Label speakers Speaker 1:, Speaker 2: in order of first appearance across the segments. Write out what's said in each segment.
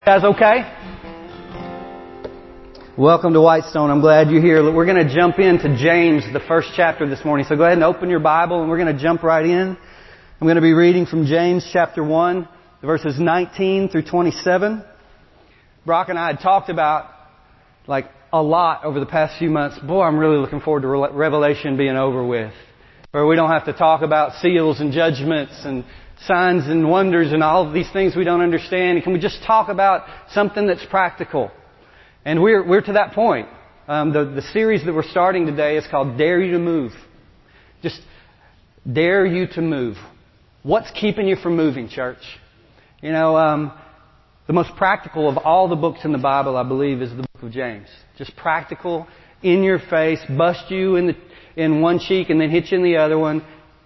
Speaker 1: Guys, okay? Welcome to Whitestone. I'm glad you're here. We're going to jump into James, the first chapter this morning. So go ahead and open your Bible and we're going to jump right in. I'm going to be reading from James chapter 1, verses 19 through 27. Brock and I had talked about a lot over the past few months. Boy, I'm really looking forward to Revelation being over with. Where we don't have to talk about seals and judgments and signs and wonders and all of these things we don't understand. And can we just talk about something that's practical? And we're to that point. The series that we're starting today is called Dare You to Move. Just dare you to move. What's keeping you from moving, church? You know, the most practical of all the books in the Bible, I believe, is the book of James. Just practical, in your face, bust you in one cheek and then hit you in the other one.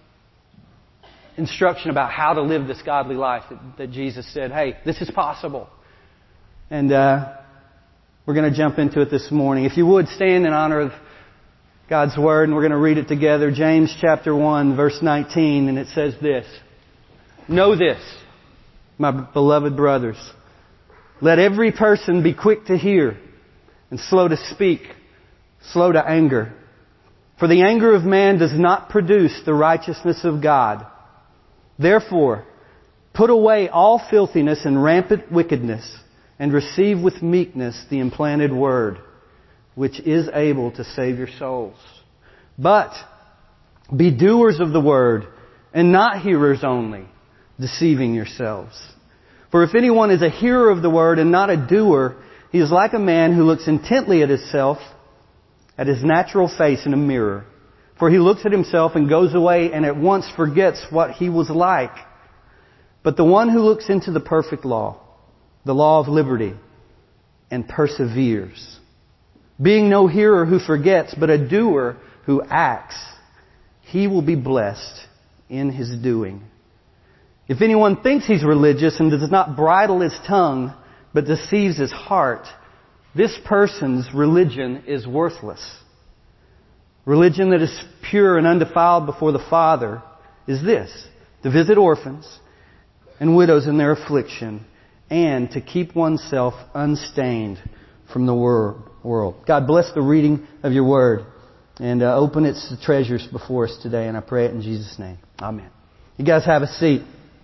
Speaker 1: Instruction about how to live this godly life that Jesus said, hey, this is possible. And we're going to jump into it this morning. If you would, stand in honor of God's Word, and we're going to read it together. James chapter 1, verse 19, and it says this. Know this, my beloved brothers. Let every person be quick to hear and slow to speak, slow to anger. For the anger of man does not produce the righteousness of God. Therefore, put away all filthiness and rampant wickedness, and receive with meekness the implanted word, which is able to save your souls. But be doers of the word, and not hearers only, deceiving yourselves. For if anyone is a hearer of the word and not a doer, he is like a man who looks intently at himself, at his natural face in a mirror. For he looks at himself and goes away and at once forgets what he was like. But the one who looks into the perfect law, the law of liberty, and perseveres, being no hearer who forgets, but a doer who acts, he will be blessed in his doing. If anyone thinks he's religious and does not bridle his tongue, but deceives his heart, this person's religion is worthless. Religion that is pure and undefiled before the Father is this: to visit orphans and widows in their affliction, and to keep oneself unstained from the world. God bless the reading of your word and open its treasures before us today. And I pray it in Jesus' name. Amen. You guys have a seat.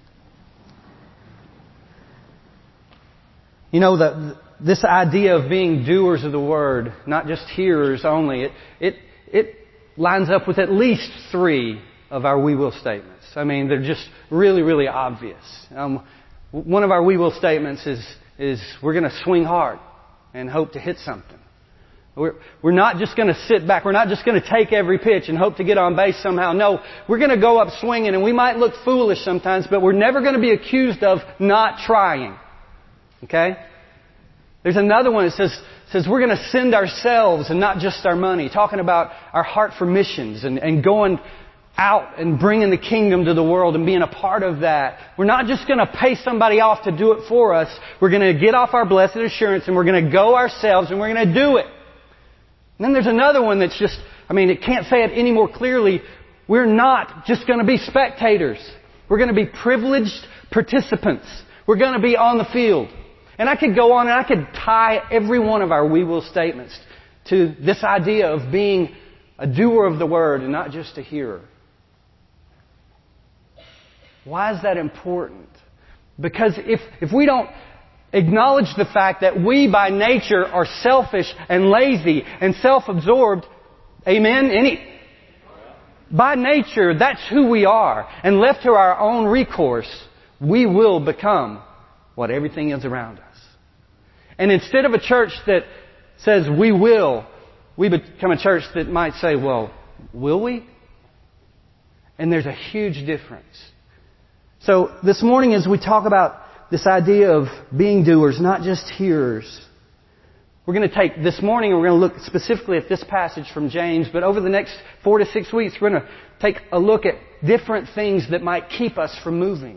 Speaker 1: You know, this idea of being doers of the word, not just hearers only, it lines up with at least 3 of our we will statements. I mean, they're just really, really obvious. One of our we will statements is we're going to swing hard and hope to hit something. We're not just going to sit back. We're not just going to take every pitch and hope to get on base somehow. No, we're going to go up swinging, and we might look foolish sometimes, but we're never going to be accused of not trying. Okay? There's another one that says we're going to send ourselves and not just our money. Talking about our heart for missions and going out and bringing the kingdom to the world and being a part of that. We're not just going to pay somebody off to do it for us. We're going to get off our blessed assurance and we're going to go ourselves and we're going to do it. And then there's another one that's just, it can't say it any more clearly. We're not just going to be spectators. We're going to be privileged participants. We're going to be on the field. And I could go on and I could tie every one of our we will statements to this idea of being a doer of the word and not just a hearer. Why is that important? Because if we don't acknowledge the fact that we by nature are selfish and lazy and self-absorbed, amen? By nature, that's who we are. And left to our own recourse, we will become what everything is around us. And instead of a church that says we become a church that might say, well, will we? And there's a huge difference. So this morning as we talk about this idea of being doers, not just hearers, we're going to take this morning, we're going to look specifically at this passage from James, but over the next 4 to 6 weeks, we're going to take a look at different things that might keep us from moving.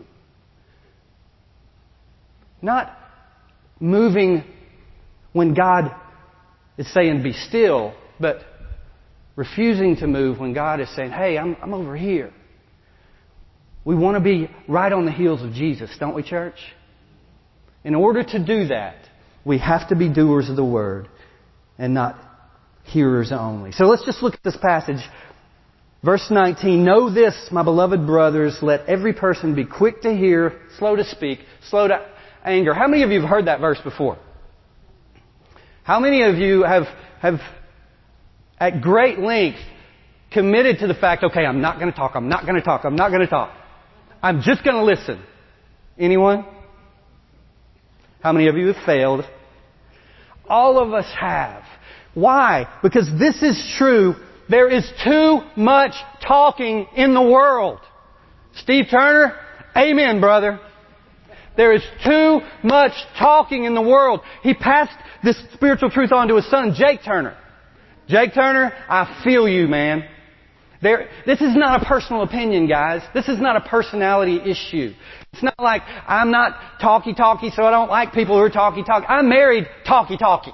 Speaker 1: Not moving when God is saying be still, but refusing to move when God is saying, hey, I'm over here. We want to be right on the heels of Jesus, don't we, church? In order to do that, we have to be doers of the Word and not hearers only. So let's just look at this passage. Verse 19, know this, my beloved brothers, let every person be quick to hear, slow to speak, slow to anger. How many of you have heard that verse before? How many of you have at great length committed to the fact, okay, I'm not going to talk, I'm not going to talk, I'm not going to talk. I'm just going to listen. Anyone? How many of you have failed? All of us have. Why? Because this is true. There is too much talking in the world. Steve Turner, amen, brother. There is too much talking in the world. He passed this spiritual truth on to his son, Jake Turner. Jake Turner, I feel you, man. This is not a personal opinion, guys. This is not a personality issue. It's not like I'm not talky-talky, so I don't like people who are talky-talky. I'm married talky-talky.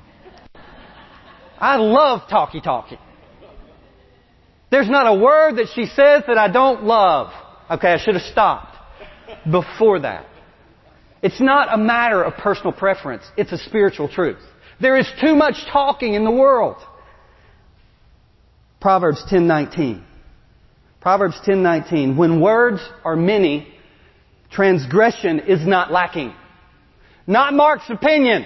Speaker 1: I love talky-talky. There's not a word that she says that I don't love. Okay, I should have stopped before that. It's not a matter of personal preference. It's a spiritual truth. There is too much talking in the world. Proverbs 10:19. Proverbs 10:19. When words are many, transgression is not lacking. Not Mark's opinion.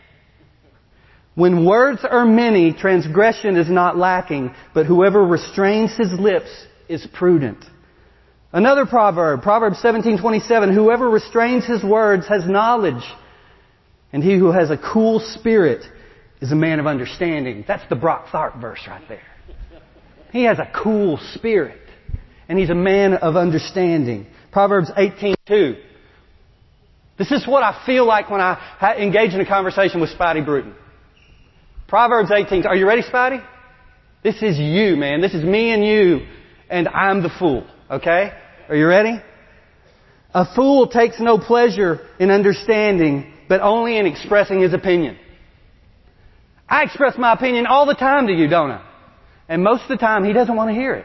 Speaker 1: When words are many, transgression is not lacking, but whoever restrains his lips is prudent. Another proverb, Proverbs 17:27, whoever restrains his words has knowledge, and he who has a cool spirit is a man of understanding. That's the Brock Tharp verse right there. He has a cool spirit, and he's a man of understanding. Proverbs 18:2. This is what I feel like when I engage in a conversation with Spidey Bruton. Proverbs 18. Are you ready, Spidey? This is you, man. This is me and you, and I'm the fool. Okay? Are you ready? A fool takes no pleasure in understanding, but only in expressing his opinion. I express my opinion all the time to you, don't I? And most of the time, he doesn't want to hear it.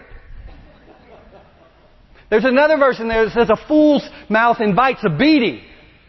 Speaker 1: There's another verse in there that says, a fool's mouth invites a beating.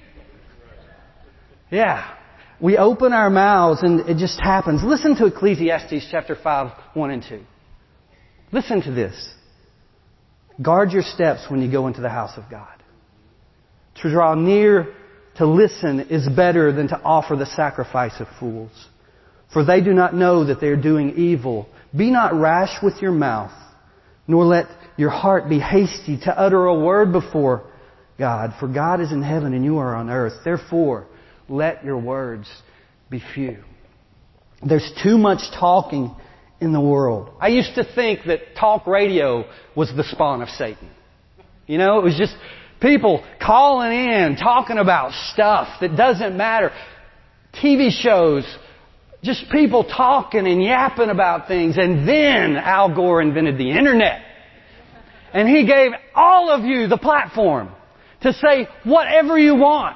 Speaker 1: Yeah. We open our mouths and it just happens. Listen to Ecclesiastes chapter 5, 1 and 2. Listen to this. Guard your steps when you go into the house of God. To draw near to listen is better than to offer the sacrifice of fools. For they do not know that they are doing evil. Be not rash with your mouth, nor let your heart be hasty to utter a word before God. For God is in heaven and you are on earth. Therefore, let your words be few. There's too much talking in the world. I used to think that talk radio was the spawn of Satan. You know, it was just people calling in, talking about stuff that doesn't matter. TV shows, just people talking and yapping about things. And then Al Gore invented the internet. And he gave all of you the platform to say whatever you want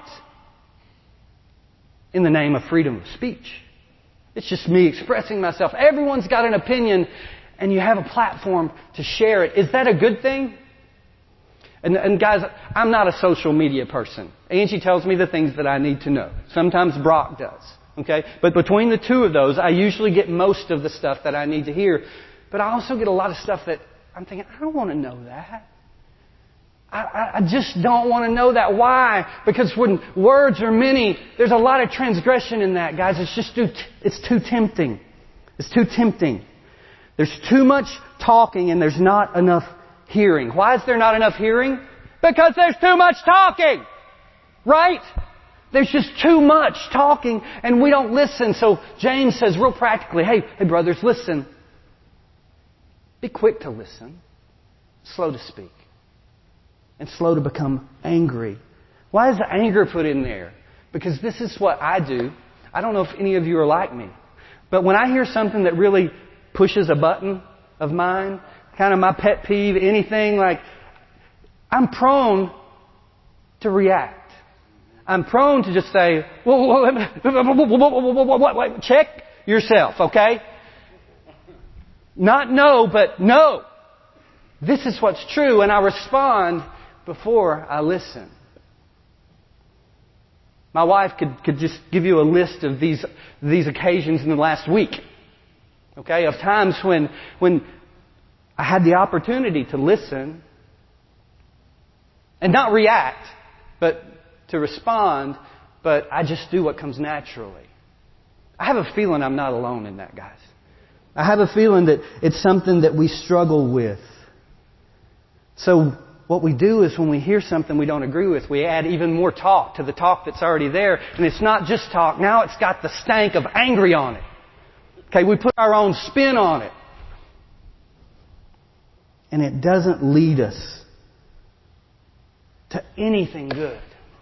Speaker 1: in the name of freedom of speech. It's just me expressing myself. Everyone's got an opinion and you have a platform to share it. Is that a good thing? And guys, I'm not a social media person. Angie tells me the things that I need to know. Sometimes Brock does. Okay? But between the two of those, I usually get most of the stuff that I need to hear. But I also get a lot of stuff that I'm thinking, I don't want to know that. I just don't want to know that. Why? Because when words are many, there's a lot of transgression in that, guys. It's too tempting. It's too tempting. There's too much talking and there's not enough hearing. Why is there not enough hearing? Because there's too much talking. Right? There's just too much talking and we don't listen. So James says real practically, hey brothers, listen. Be quick to listen. Slow to speak. And slow to become angry. Why is the anger put in there? Because this is what I do. I don't know if any of you are like me. But when I hear something that really pushes a button of mine, kind of my pet peeve, anything like, I'm prone to react. I'm prone to just say, check yourself, okay? Not no, but no. This is what's true, and I respond before I listen. My wife could just give you a list of these occasions in the last week. Okay, of times when I had the opportunity to listen and not react, but to respond, but I just do what comes naturally. I have a feeling I'm not alone in that, guys. I have a feeling that it's something that we struggle with. So what we do is when we hear something we don't agree with, we add even more talk to the talk that's already there. And it's not just talk. Now it's got the stank of angry on it. Okay, we put our own spin on it. And it doesn't lead us to anything good.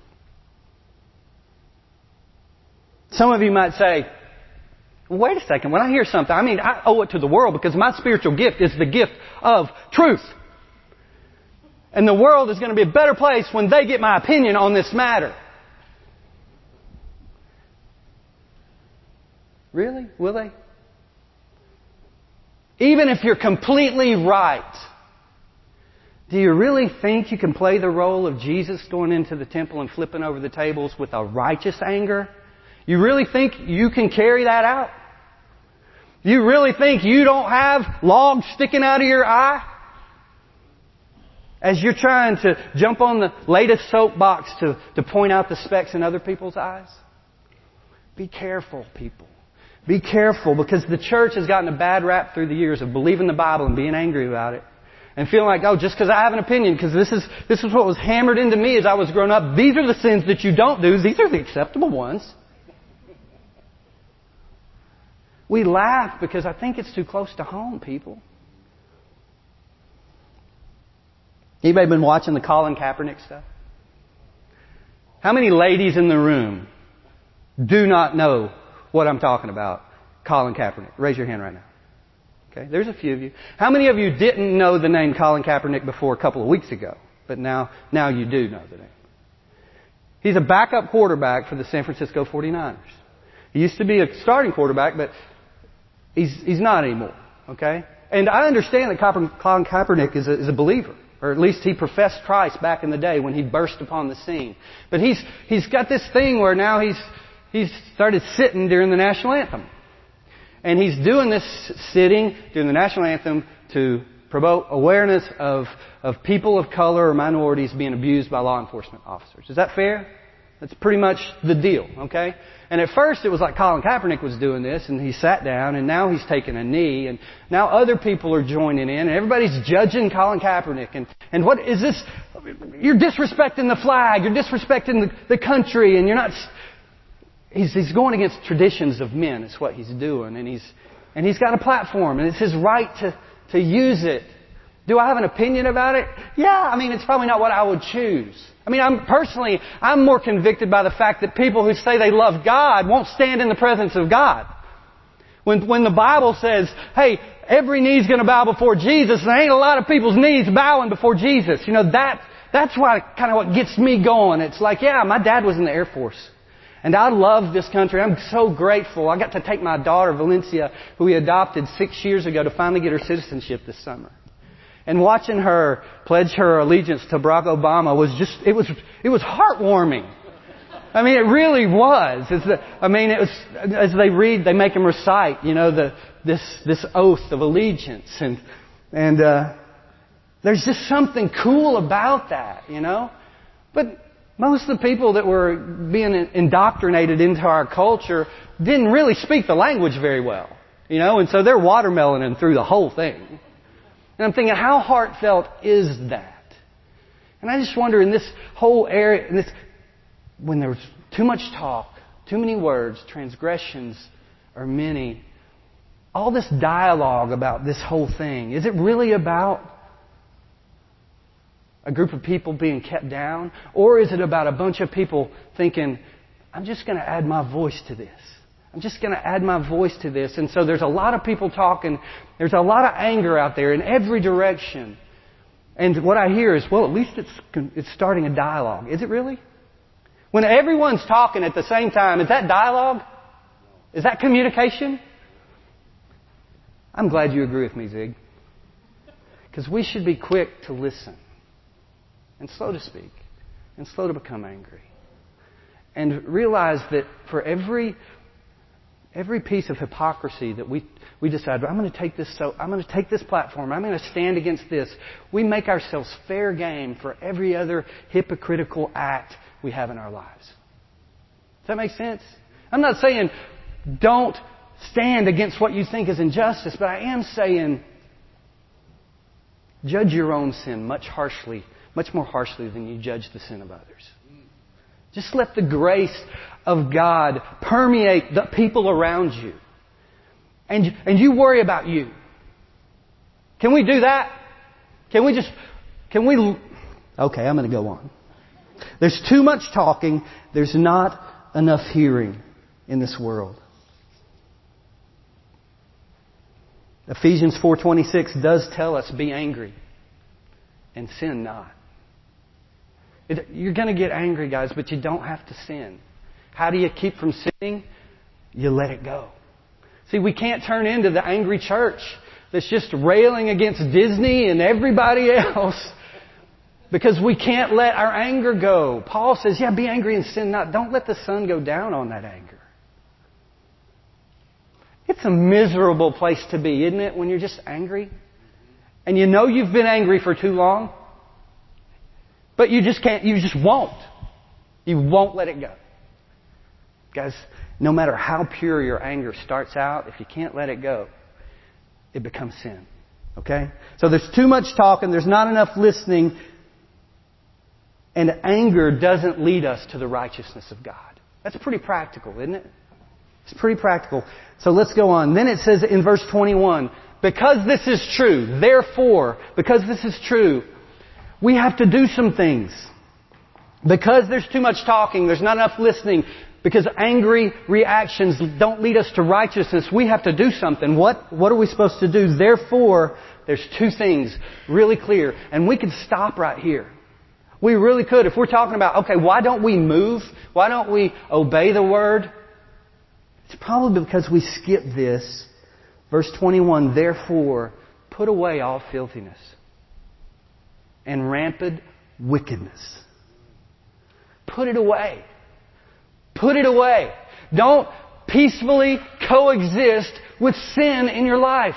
Speaker 1: Some of you might say, well, wait a second, when I hear something, I owe it to the world because my spiritual gift is the gift of truth. And the world is going to be a better place when they get my opinion on this matter. Really? Will they? Even if you're completely right, do you really think you can play the role of Jesus going into the temple and flipping over the tables with a righteous anger? You really think you can carry that out? You really think you don't have logs sticking out of your eye? As you're trying to jump on the latest soapbox to point out the specks in other people's eyes? Be careful, people. Be careful, because the church has gotten a bad rap through the years of believing the Bible and being angry about it. And feeling like, oh, just because I have an opinion, because this is what was hammered into me as I was growing up. These are the sins that you don't do. These are the acceptable ones. We laugh because I think it's too close to home, people. Anybody been watching the Colin Kaepernick stuff? How many ladies in the room do not know what I'm talking about? Colin Kaepernick. Raise your hand right now. Okay, there's a few of you. How many of you didn't know the name Colin Kaepernick before a couple of weeks ago? But now you do know the name. He's a backup quarterback for the San Francisco 49ers. He used to be a starting quarterback, but he's not anymore. Okay? And I understand that Colin Kaepernick is a believer. Or at least he professed Christ back in the day when he burst upon the scene. But he's got this thing where now he's started sitting during the national anthem. And he's doing this sitting during the national anthem to promote awareness of people of color or minorities being abused by law enforcement officers. Is that fair? That's pretty much the deal, okay? And at first it was like Colin Kaepernick was doing this, and he sat down, and now he's taking a knee, and now other people are joining in, and everybody's judging Colin Kaepernick. And what is this? You're disrespecting the flag, you're disrespecting the country, and you're not... He's going against traditions of men, is what he's doing, and he's got a platform, and it's his right to use it. Do I have an opinion about it? Yeah, it's probably not what I would choose. I'm more convicted by the fact that people who say they love God won't stand in the presence of God. When the Bible says, hey, every knee's going to bow before Jesus, there ain't a lot of people's knees bowing before Jesus. That's why kind of what gets me going. It's like, yeah, my dad was in the Air Force. And I love this country. I'm so grateful. I got to take my daughter, Valencia, who we adopted 6 years ago, to finally get her citizenship this summer. And watching her pledge her allegiance to Barack Obama it was heartwarming. It really was. As they read, they make him recite, this oath of allegiance. And there's just something cool about that, But most of the people that were being indoctrinated into our culture didn't really speak the language very well, and so they're watermeloning through the whole thing. And I'm thinking, how heartfelt is that? And I just wonder, in this whole area, when there's too much talk, too many words, transgressions are many, all this dialogue about this whole thing, is it really about a group of people being kept down? Or is it about a bunch of people thinking, I'm just going to add my voice to this. I'm just going to add my voice to this. And so there's a lot of people talking. There's a lot of anger out there in every direction. And what I hear is, well, at least it's starting a dialogue. Is it really? When everyone's talking at the same time, is that dialogue? Is that communication? I'm glad you agree with me, Zig. Because we should be quick to listen. And slow to speak. And slow to become angry. And realize that for every piece of hypocrisy that we decide, I'm going to take this platform, I'm going to stand against this, we make ourselves fair game for every other hypocritical act we have in our lives. Does that make sense? I'm not saying don't stand against what you think is injustice, but I am saying judge your own sin much more harshly than you judge the sin of others. Just let the grace of God permeate the people around you. And you worry about you. Can we do that? Okay, I'm going to go on. There's too much talking. There's not enough hearing in this world. Ephesians 4:26 does tell us, be angry and sin not. You're going to get angry, guys, but you don't have to sin. How do you keep from sinning? You let it go. See, we can't turn into the angry church that's just railing against Disney and everybody else because we can't let our anger go. Paul says, be angry and sin not. Don't let the sun go down on that anger. It's a miserable place to be, isn't it, when you're just angry? And you know you've been angry for too long. But you just can't, you just won't. You won't let it go. Guys, no matter how pure your anger starts out, if you can't let it go, it becomes sin. Okay? So there's too much talking, there's not enough listening, and anger doesn't lead us to the righteousness of God. That's pretty practical, isn't it? It's pretty practical. So let's go on. Then it says in verse 21, because this is true, therefore, because this is true, we have to do some things. Because there's too much talking, there's not enough listening, because angry reactions don't lead us to righteousness, we have to do something. What are we supposed to do? Therefore, there's two things really clear. And we could stop right here. We really could. If we're talking about, okay, why don't we move? Why don't we obey the Word? It's probably because we skip this. Verse 21, therefore, put away all filthiness and rampant wickedness. Put it away. Put it away. Don't peacefully coexist with sin in your life.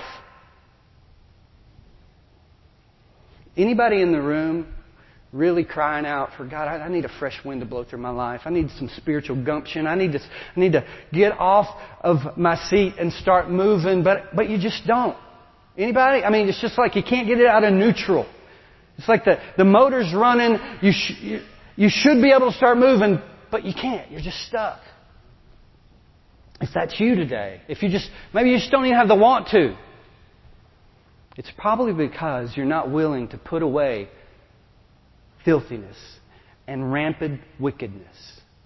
Speaker 1: Anybody in the room really crying out for God, I need a fresh wind to blow through my life. I need some spiritual gumption. I need to get off of my seat and start moving, but you just don't. Anybody? I mean, it's just like you can't get it out of neutral. It's like the motor's running. You should be able to start moving, but you can't. You're just stuck. If that's you today, maybe you just don't even have the want to. It's probably because you're not willing to put away filthiness and rampant wickedness.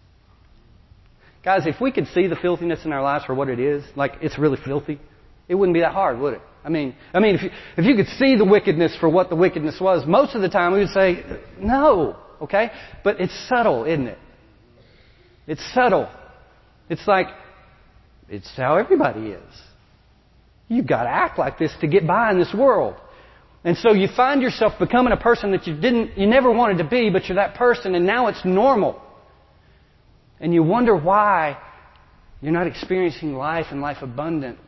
Speaker 1: Guys, if we could see the filthiness in our lives for what it is, like it's really filthy, it wouldn't be that hard, would it? I mean, if you could see the wickedness for what the wickedness was, most of the time we would say, no, okay? But it's subtle, isn't it? It's subtle. It's like, it's how everybody is. You've got to act like this to get by in this world. And so you find yourself becoming a person that you never wanted to be, but you're that person and now it's normal. And you wonder why you're not experiencing life and life abundant.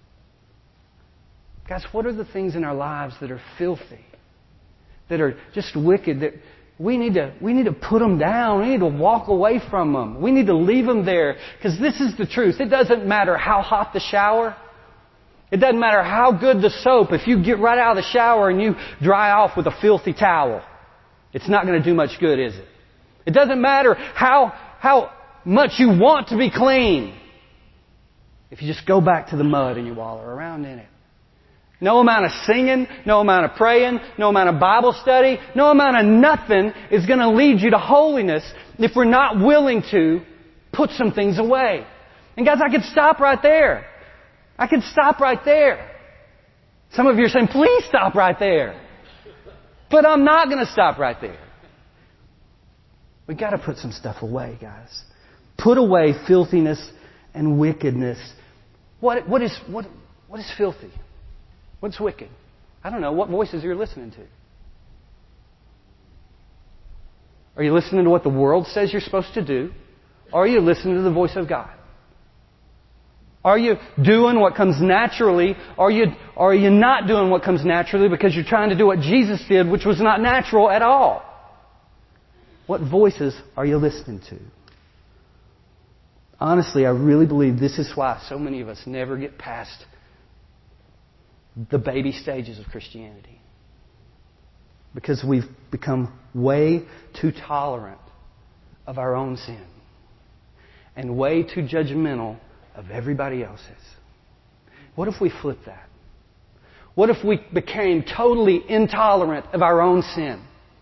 Speaker 1: Guys, what are the things in our lives that are filthy? That are just wicked? That we need to put them down. We need to walk away from them. We need to leave them there. Because this is the truth. It doesn't matter how hot the shower. It doesn't matter how good the soap. If you get right out of the shower and you dry off with a filthy towel, it's not going to do much good, is it? It doesn't matter how much you want to be clean. If you just go back to the mud and you wallow around in it. No amount of singing, no amount of praying, no amount of Bible study, no amount of nothing is going to lead you to holiness if we're not willing to put some things away. And guys, I could stop right there. I could stop right there. Some of you are saying, please stop right there. But I'm not going to stop right there. We've got to put some stuff away, guys. Put away filthiness and wickedness. What is filthy? What's wicked? I don't know. What voices you're listening to? Are you listening to what the world says you're supposed to do? Are you listening to the voice of God? Are you doing what comes naturally? Are you not doing what comes naturally because you're trying to do what Jesus did, which was not natural at all? What voices are you listening to? Honestly, I really believe this is why so many of us never get past the baby stages of Christianity. Because we've become way too tolerant of our own sin and way too judgmental of everybody else's. What if we flip that? What if we became totally intolerant of our own sin?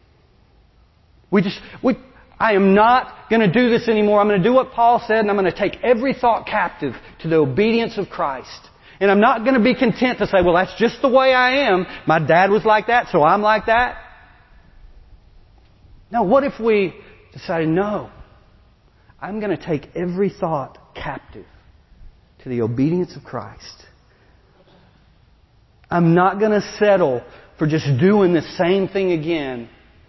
Speaker 1: I am not going to do this anymore. I'm going to do what Paul said, and I'm going to take every thought captive to the obedience of Christ. And I'm not going to be content to say, well, that's just the way I am. My dad was like that, so I'm like that. No, what if we decided, no, I'm going to take every thought captive to the obedience of Christ. I'm not going to settle for just doing the same thing again.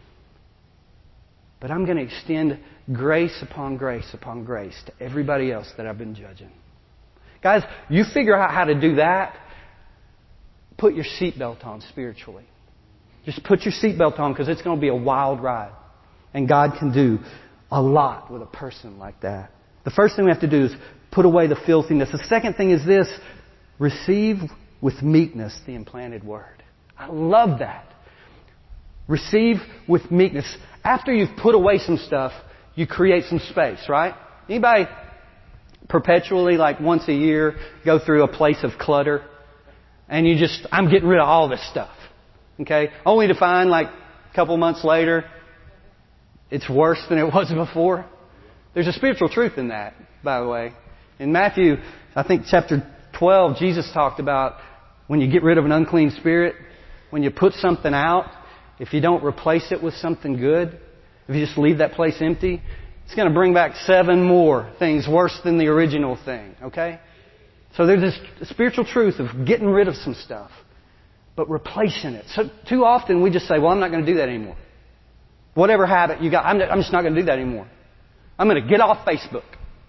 Speaker 1: But I'm going to extend grace upon grace upon grace to everybody else that I've been judging. Guys, you figure out how to do that, put your seatbelt on spiritually. Just put your seatbelt on because it's going to be a wild ride. And God can do a lot with a person like that. The first thing we have to do is put away the filthiness. The second thing is this: receive with meekness the implanted word. I love that. Receive with meekness. After you've put away some stuff, you create some space, right? Anybody perpetually, like once a year, go through a place of clutter? And I'm getting rid of all this stuff. Okay? Only to find like a couple months later, it's worse than it was before. There's a spiritual truth in that, by the way. In Matthew, I think chapter 12, Jesus talked about when you get rid of an unclean spirit, when you put something out, if you don't replace it with something good, if you just leave that place empty, it's going to bring back 7 more things worse than the original thing. Okay? So there's this spiritual truth of getting rid of some stuff, but replacing it. So too often we just say, well, I'm not going to do that anymore. Whatever habit you got, I'm just not going to do that anymore. I'm going to get off Facebook.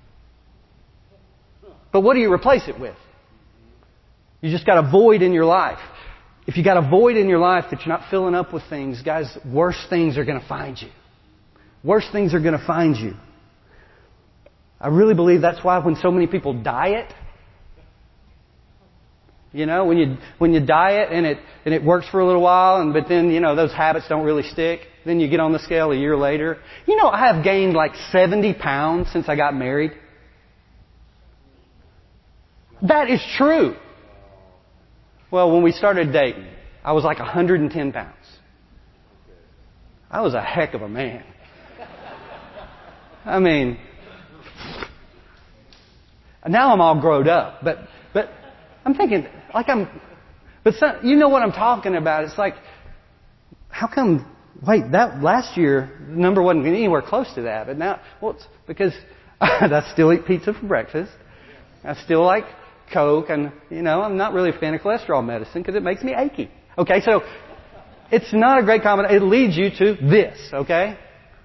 Speaker 1: But what do you replace it with? You just got a void in your life. If you got a void in your life that you're not filling up with things, guys, worse things are going to find you. Worse things are going to find you. I really believe that's why when so many people diet, you know, when you diet and it works for a little while, but then, you know, those habits don't really stick. Then you get on the scale a year later. You know, I have gained like 70 pounds since I got married. That is true. Well, when we started dating, I was like 110 pounds. I was a heck of a man. I mean, now I'm all grown up, but I'm thinking, you know what I'm talking about. It's like, how come, that last year, the number wasn't anywhere close to that, but now, well, it's because I still eat pizza for breakfast. I still like Coke, and, you know, I'm not really a fan of cholesterol medicine because it makes me achy. Okay, so it's not a great combination. It leads you to this, okay?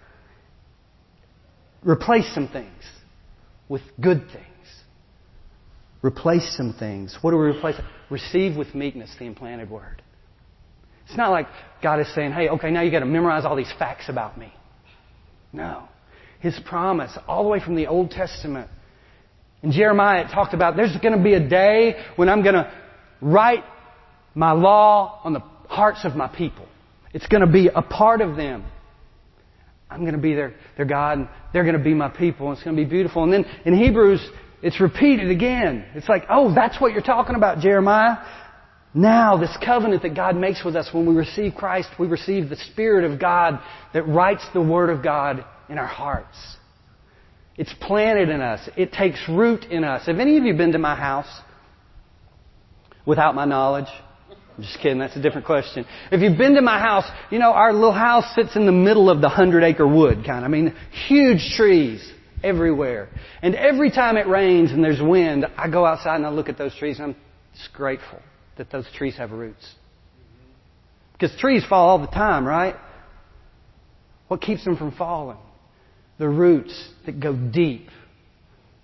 Speaker 1: Replace some things with good things. Replace some things. What do we replace? Receive with meekness the implanted word. It's not like God is saying, hey, okay, now you got to memorize all these facts about me. No. His promise, all the way from the Old Testament. In Jeremiah, it talked about there's going to be a day when I'm going to write my law on the hearts of my people. It's going to be a part of them. I'm going to be their God, and they're going to be my people, and it's going to be beautiful. And then in Hebrews, it's repeated again. It's like, oh, that's what you're talking about, Jeremiah. Now, this covenant that God makes with us when we receive Christ, we receive the Spirit of God that writes the Word of God in our hearts. It's planted in us. It takes root in us. Have any of you been to my house without my knowledge? I'm just kidding. That's a different question. If you've been to my house, you know, our little house sits in the middle of the 100-acre wood kind. I mean, huge trees everywhere. And every time it rains and there's wind, I go outside and I look at those trees and I'm just grateful that those trees have roots. Because trees fall all the time, right? What keeps them from falling? The roots that go deep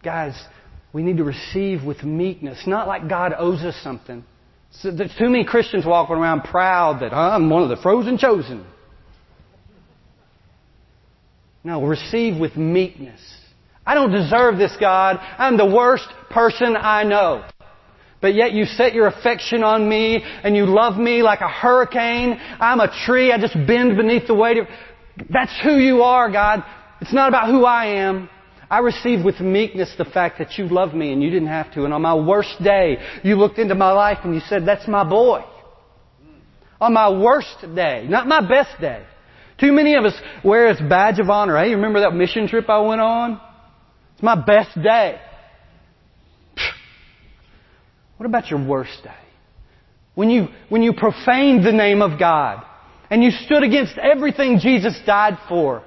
Speaker 1: Guys, we need to receive with meekness, not like God owes us something. So there's too many Christians walking around proud that I'm one of the frozen chosen. No, receive with meekness. I don't deserve this, God. I'm the worst person I know. But yet you set your affection on me and you love me like a hurricane. I'm a tree. I just bend beneath the weight of... That's who you are, God. It's not about who I am. I receive with meekness the fact that you love me and you didn't have to. And on my worst day, you looked into my life and you said, that's my boy. On my worst day, not my best day. Too many of us wear as badge of honor. Hey, you remember that mission trip I went on? It's my best day. What about your worst day? When you profaned the name of God and you stood against everything Jesus died for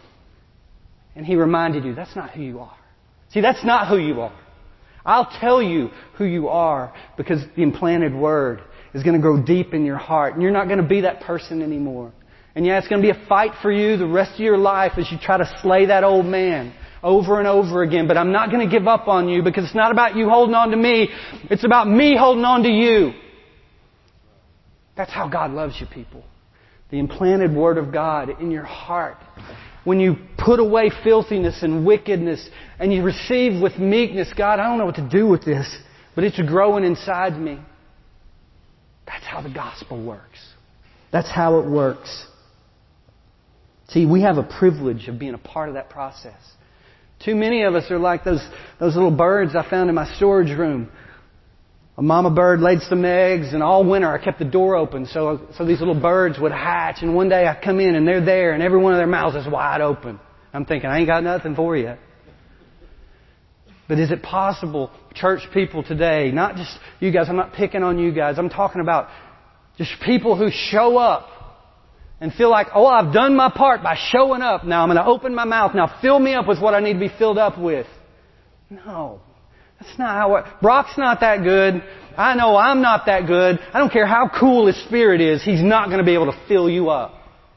Speaker 1: and He reminded you, that's not who you are. See, that's not who you are. I'll tell you who you are because the implanted Word is going to grow deep in your heart and you're not going to be that person anymore. And yeah, it's going to be a fight for you the rest of your life as you try to slay that old man over and over again. But I'm not going to give up on you because it's not about you holding on to me. It's about me holding on to you. That's how God loves you, people. The implanted Word of God in your heart. When you put away filthiness and wickedness and you receive with meekness, God, I don't know what to do with this, but it's growing inside me. That's how the gospel works. That's how it works. See, we have a privilege of being a part of that process. Too many of us are like those little birds I found in my storage room. A mama bird laid some eggs, and all winter I kept the door open so these little birds would hatch. And one day I come in and they're there, and every one of their mouths is wide open. I'm thinking, I ain't got nothing for you. But is it possible, church people today, not just you guys, I'm not picking on you guys, I'm talking about just people who show up and feel like, oh, I've done my part by showing up. Now I'm going to open my mouth. Now fill me up with what I need to be filled up with. No. That's not how it... Brock's not that good. I know I'm not that good. I don't care how cool His Spirit is. He's not going to be able to fill you up.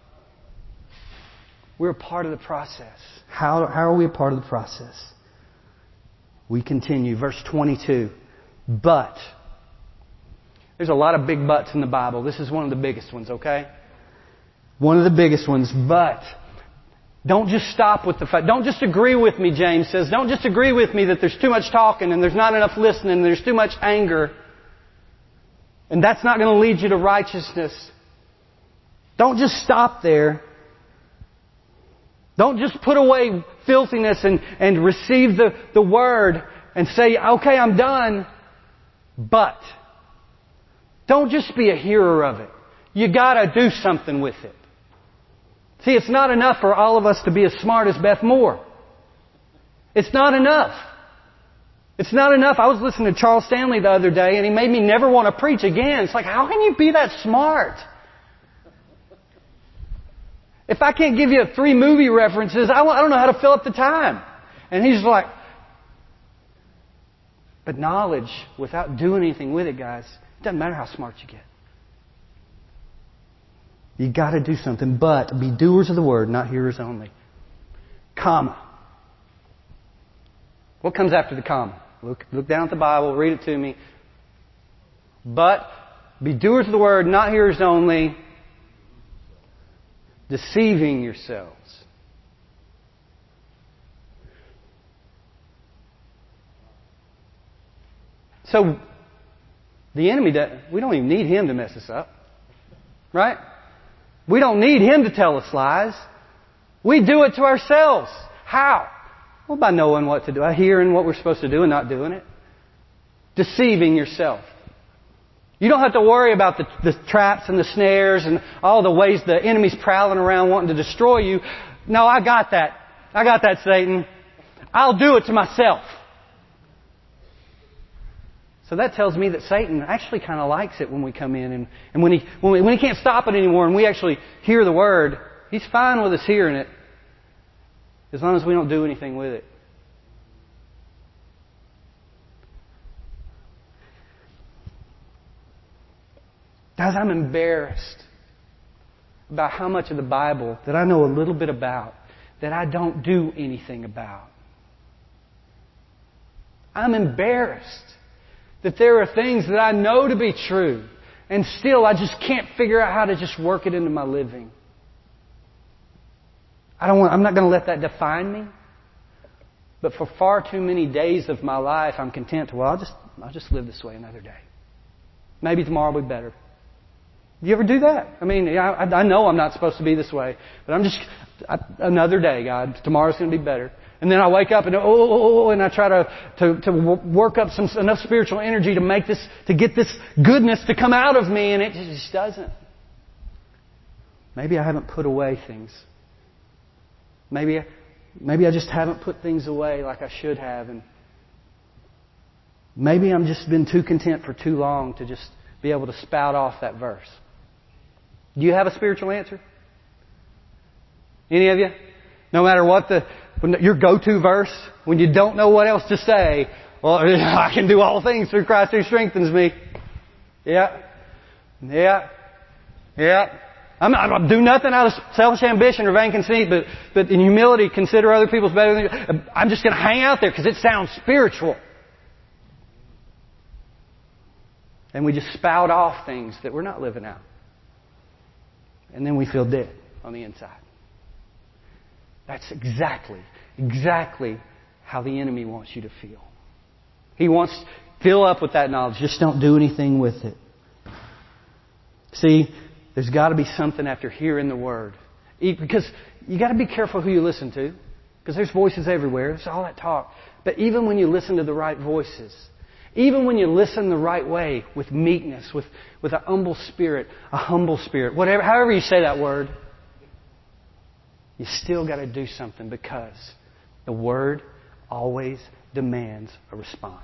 Speaker 1: We're a part of the process. How are we a part of the process? We continue. Verse 22. But. There's a lot of big buts in the Bible. This is one of the biggest ones, okay? One of the biggest ones. But. Don't just stop with the fact. Don't just agree with me, James says. Don't just agree with me that there's too much talking and there's not enough listening and there's too much anger. And that's not going to lead you to righteousness. Don't just stop there. Don't just put away filthiness and receive the Word and say, okay, I'm done. But don't just be a hearer of it. You got to do something with it. See, it's not enough for all of us to be as smart as Beth Moore. It's not enough. It's not enough. I was listening to Charles Stanley the other day and he made me never want to preach again. It's like, how can you be that smart? If I can't give you 3 movie references, I don't know how to fill up the time. And he's like, but knowledge without doing anything with it, guys, it doesn't matter how smart you get. You got to do something, but be doers of the Word, not hearers only. Comma. What comes after the comma? Look down at the Bible, read it to me. But be doers of the Word, not hearers only, deceiving yourselves. So, the enemy, we don't even need him to mess us up. Right? We don't need him to tell us lies. We do it to ourselves. How? Well, by knowing what to do. Hearing what we're supposed to do and not doing it. Deceiving yourself. You don't have to worry about the traps and the snares and all the ways the enemy's prowling around wanting to destroy you. No, I got that. I got that, Satan. I'll do it to myself. So that tells me that Satan actually kind of likes it when we come in and when he can't stop it anymore and we actually hear the Word, he's fine with us hearing it as long as we don't do anything with it. Guys, I'm embarrassed about how much of the Bible that I know a little bit about that I don't do anything about. I'm embarrassed that there are things that I know to be true, and still I just can't figure out how to just work it into my living. I'm not going to let that define me. But for far too many days of my life, I'm content to, I'll just live this way another day. Maybe tomorrow will be better. Do you ever do that? I mean, I know I'm not supposed to be this way, but another day, God. Tomorrow's going to be better. And then I wake up and and I try to work up enough spiritual energy to get this goodness to come out of me, and it just doesn't. Maybe I haven't put away things. Maybe I just haven't put things away like I should have, and maybe I'm just been too content for too long to just be able to spout off that verse. Do you have a spiritual answer? Any of you? No matter what your go-to verse, when you don't know what else to say, well, I can do all things through Christ who strengthens me. Yeah. I do nothing out of selfish ambition or vain conceit, but in humility consider other people's better than you. I'm just going to hang out there because it sounds spiritual. And we just spout off things that we're not living out. And then we feel dead on the inside. That's exactly how the enemy wants you to feel. He wants to fill up with that knowledge. Just don't do anything with it. See, there's got to be something after hearing the Word. Because you got to be careful who you listen to. Because there's voices everywhere. There's all that talk. But even when you listen to the right voices, even when you listen the right way, with meekness, with a humble spirit, whatever, however you say that word, you still got to do something, because the Word always demands a response.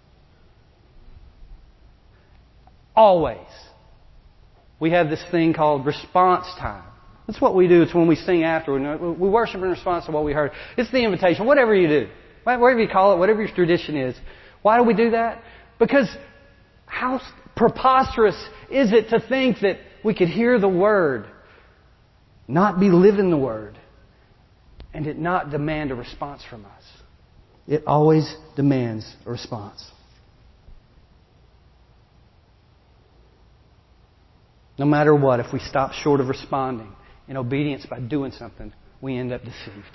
Speaker 1: Always. We have this thing called response time. That's what we do. It's when we sing after. We worship in response to what we heard. It's the invitation. Whatever you do. Whatever you call it. Whatever your tradition is. Why do we do that? Because how preposterous is it to think that we could hear the Word, not be living the Word, and it not demand a response from us? It always demands a response. No matter what, if we stop short of responding in obedience by doing something, we end up deceived.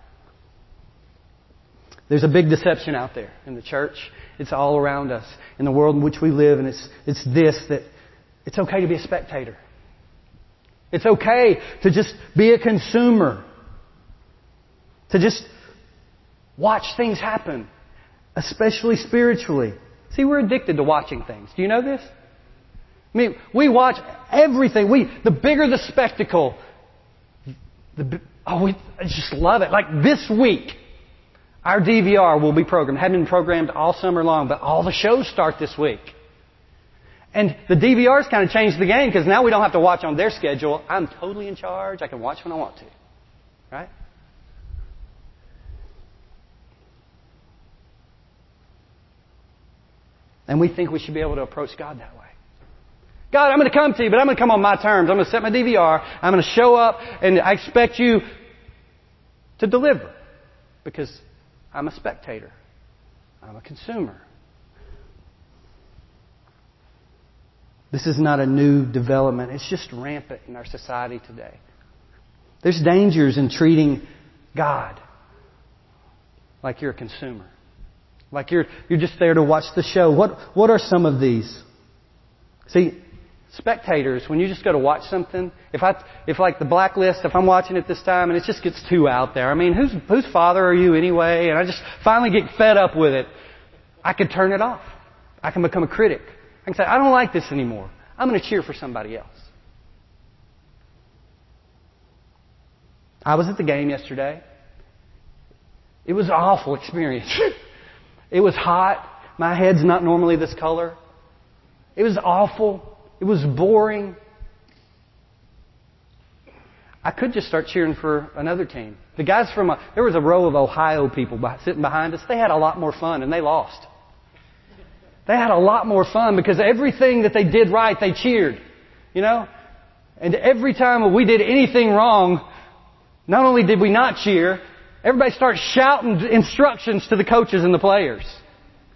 Speaker 1: There's a big deception out there in the church. It's all around us in the world in which we live, and it's this, that it's okay to be a spectator. It's okay to just be a consumer. To just watch things happen, especially spiritually. See, we're addicted to watching things. Do you know this? I mean, we watch everything. The bigger the spectacle, I just love it. Like this week, our DVR will be programmed. It hadn't been programmed all summer long, but all the shows start this week. And the DVR's kind of changed the game, because now we don't have to watch on their schedule. I'm totally in charge. I can watch when I want to. Right? And we think we should be able to approach God that way. God, I'm going to come to you, but I'm going to come on my terms. I'm going to set my DVR. I'm going to show up, and I expect you to deliver, because I'm a spectator. I'm a consumer. This is not a new development. It's just rampant in our society today. There's dangers in treating God like you're a consumer. Like you're just there to watch the show. What are some of these? See, spectators, when you just go to watch something, if like the Blacklist, if I'm watching it this time and it just gets too out there, I mean, whose father are you anyway? And I just finally get fed up with it. I could turn it off. I can become a critic. I can say, I don't like this anymore. I'm going to cheer for somebody else. I was at the game yesterday. It was an awful experience. It was hot. My head's not normally this color. It was awful. It was boring. I could just start cheering for another team. The guys there was a row of Ohio people sitting behind us. They had a lot more fun, and they lost. They had a lot more fun because everything that they did right, they cheered. You know? And every time we did anything wrong, not only did we not cheer, everybody started shouting instructions to the coaches and the players.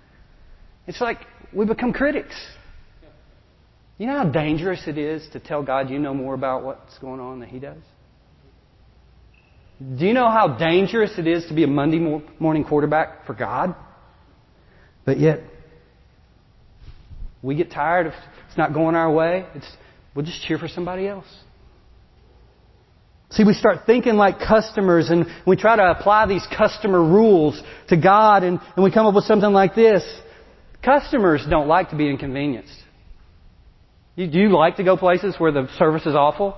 Speaker 1: It's like we become critics. You know how dangerous it is to tell God you know more about what's going on than He does? Do you know how dangerous it is to be a Monday morning quarterback for God? But yet, we get tired of it's not going our way. We'll just cheer for somebody else. See, we start thinking like customers and we try to apply these customer rules to God and we come up with something like this. Customers don't like to be inconvenienced. Do you like to go places where the service is awful?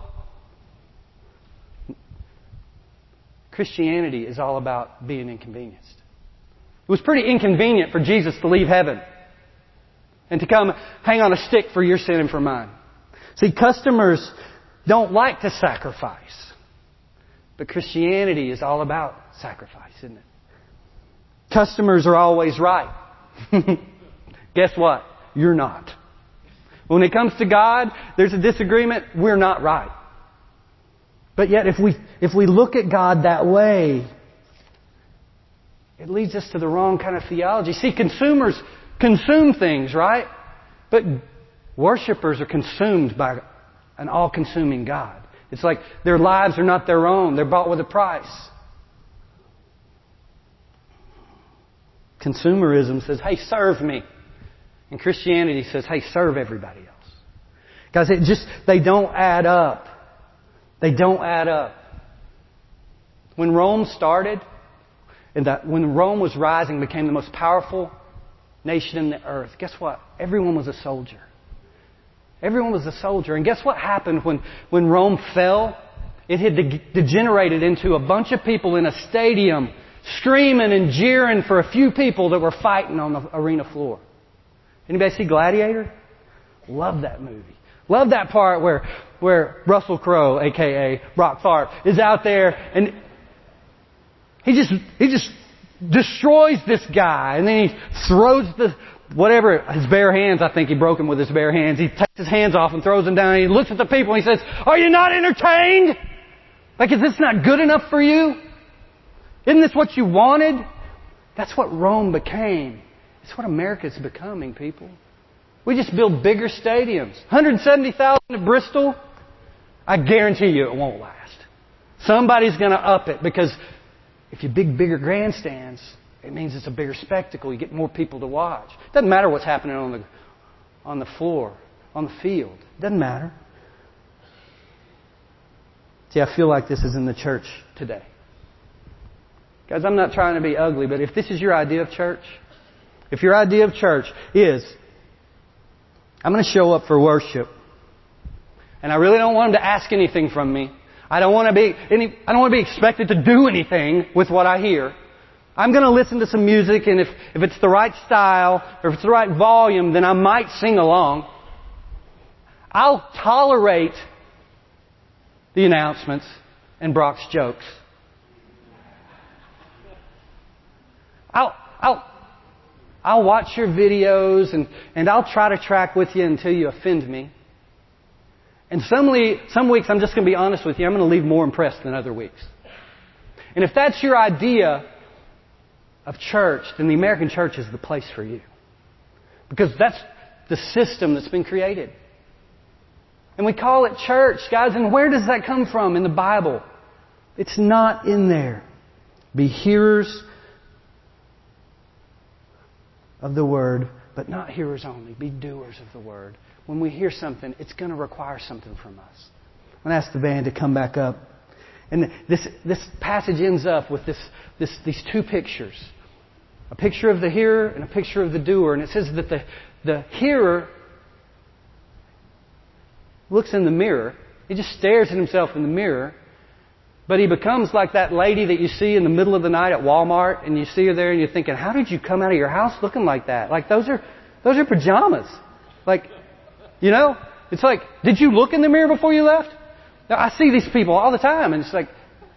Speaker 1: Christianity is all about being inconvenienced. It was pretty inconvenient for Jesus to leave heaven and to come hang on a stick for your sin and for mine. See, customers don't like to sacrifice. But Christianity is all about sacrifice, isn't it? Customers are always right. Guess what? You're not. When it comes to God, there's a disagreement. We're not right. But yet, if we look at God that way, it leads us to the wrong kind of theology. See, consumers consume things, right? But worshipers are consumed by an all-consuming God. It's like their lives are not their own. They're bought with a price. Consumerism says, hey, serve me. And Christianity says, hey, serve everybody else. Guys, they don't add up. They don't add up. When Rome started, when Rome was rising, became the most powerful nation in the earth, guess what? Everyone was a soldier. Everyone was a soldier. And guess what happened when Rome fell? It had degenerated into a bunch of people in a stadium screaming and jeering for a few people that were fighting on the arena floor. Anybody see Gladiator? Love that movie. Love that part where Russell Crowe, a.k.a. Brock Tharp, is out there and he just destroys this guy. And then he throws his bare hands, I think he broke them with his bare hands. He takes his hands off and throws them down. And he looks at the people and he says, are you not entertained? Like, is this not good enough for you? Isn't this what you wanted? That's what Rome became. It's what America's becoming, people. We just build bigger stadiums. 170,000 at Bristol. I guarantee you it won't last. Somebody's going to up it because if you build bigger grandstands, it means it's a bigger spectacle. You get more people to watch. It doesn't matter what's happening on the floor, on the field. It doesn't matter. See, I feel like this is in the church today. Guys, I'm not trying to be ugly, but if this is your idea of church, if your idea of church is, I'm going to show up for worship, and I really don't want them to ask anything from me. I don't want to be expected to do anything with what I hear. I'm going to listen to some music, and if it's the right style, or if it's the right volume, then I might sing along. I'll tolerate the announcements and Brock's jokes. I'll watch your videos and I'll try to track with you until you offend me. And some weeks, I'm just going to be honest with you, I'm going to leave more impressed than other weeks. And if that's your idea of church, then the American church is the place for you. Because that's the system that's been created. And we call it church, guys, and where does that come from in the Bible? It's not in there. Be hearers of the Word, but not hearers only. Be doers of the Word. When we hear something, it's going to require something from us. I'm going to ask the band to come back up. And this passage ends up with these two pictures. A picture of the hearer and a picture of the doer. And it says that the hearer looks in the mirror. He just stares at himself in the mirror. But he becomes like that lady that you see in the middle of the night at Walmart, and you see her there and you're thinking, how did you come out of your house looking like that? Like, those are pajamas. Like, you know, it's like, did you look in the mirror before you left? Now, I see these people all the time, and it's like,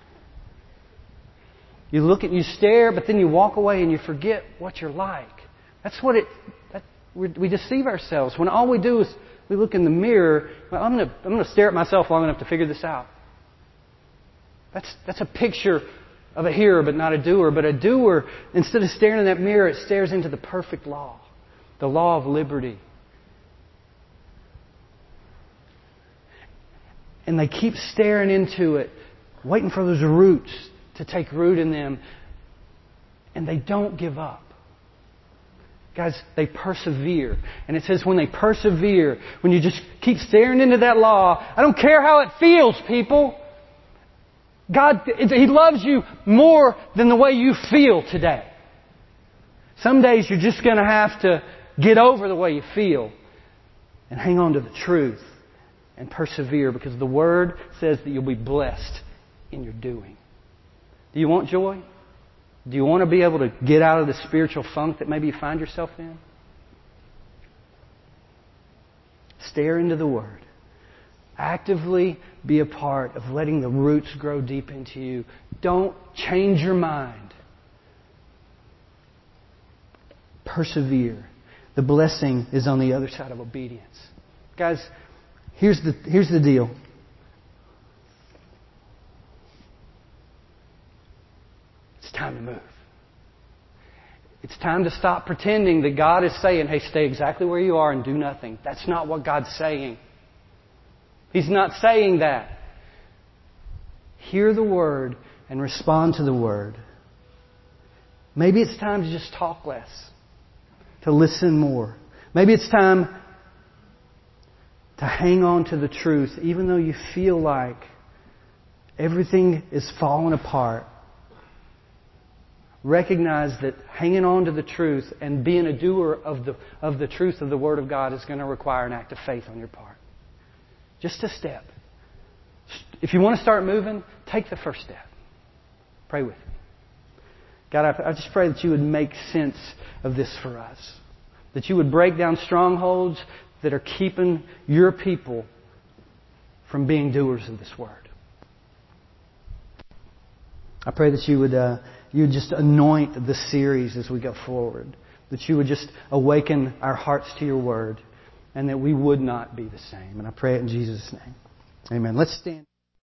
Speaker 1: you look and you stare, but then you walk away and you forget what you're like. That's what we deceive ourselves when all we do is we look in the mirror. Well, I'm going to stare at myself long enough to figure this out. That's a picture of a hearer, but not a doer. But a doer, instead of staring in that mirror, it stares into the perfect law. the law of liberty. And they keep staring into it, waiting for those roots to take root in them. And they don't give up. Guys, they persevere. And it says when they persevere, when you just keep staring into that law, I don't care how it feels, people. God, He loves you more than the way you feel today. Some days you're just going to have to get over the way you feel and hang on to the truth and persevere, because the Word says that you'll be blessed in your doing. Do you want joy? Do you want to be able to get out of the spiritual funk that maybe you find yourself in? Stare into the Word. Actively be a part of letting the roots grow deep into you. Don't change your mind. Persevere. The blessing is on the other side of obedience. Guys, here's the deal. It's time to move. It's time to stop pretending that God is saying, hey, stay exactly where you are and do nothing. That's not what God's saying. He's not saying that. Hear the Word and respond to the Word. Maybe it's time to just talk less, to listen more. Maybe it's time to hang on to the truth, even though you feel like everything is falling apart. Recognize that hanging on to the truth and being a doer of the truth of the Word of God is going to require an act of faith on your part. Just a step. If you want to start moving, take the first step. Pray with me. God, I just pray that you would make sense of this for us. That you would break down strongholds that are keeping your people from being doers of this Word. I pray that you would just anoint this series as we go forward. That you would just awaken our hearts to your Word. And that we would not be the same. And I pray it in Jesus' name. Amen. Let's stand.